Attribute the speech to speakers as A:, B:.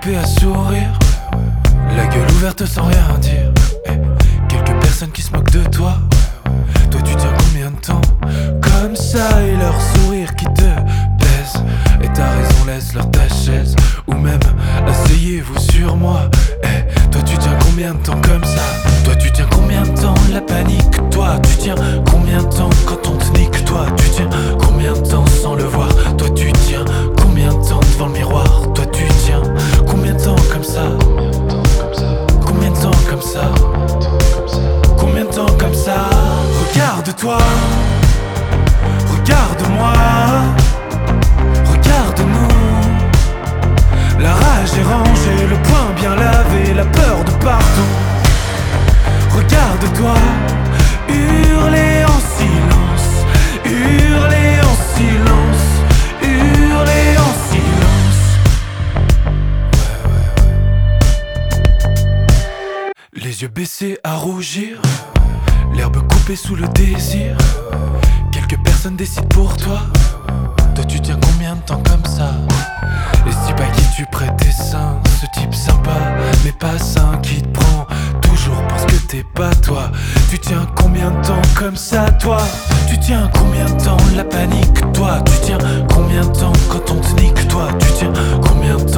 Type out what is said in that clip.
A: occupé à sourire, la gueule ouverte sans rien dire. Quelques personnes qui se moquent de toi. Toi tu tiens combien de temps comme ça, et leur sourire qui te baise. Et t'as raison, laisse leur ta chaise, ou même asseyez-vous sur moi. Toi tu tiens combien de temps comme ça? Toi tu tiens combien de temps la panique? Toi tu tiens combien de temps quand on te nique? Toi tu tiens combien de temps sans le voir? Toi tu tiens combien de temps devant le miroir? Toi tu tiens combien de temps comme ça? Combien de temps comme ça? Combien de temps comme ça? Regarde-toi, regarde-moi, regarde-nous. La rage est rangée, le poing bien lavé, la peur de partout. Regarde-toi, hurler en silence, hurler en silence, hurler en silence. Les yeux baissés à rougir, l'herbe coupée sous le désir. Quelques personnes décident pour toi. Toi tu tiens combien de temps comme ça? Et si pas qui tu prêtes tes seins? Ce type sympa mais pas sain qui te prend toujours parce que t'es pas toi. Tu tiens combien de temps comme ça toi? Tu tiens combien de temps la panique toi? Tu tiens combien de temps quand on te nique toi? Tu tiens combien de temps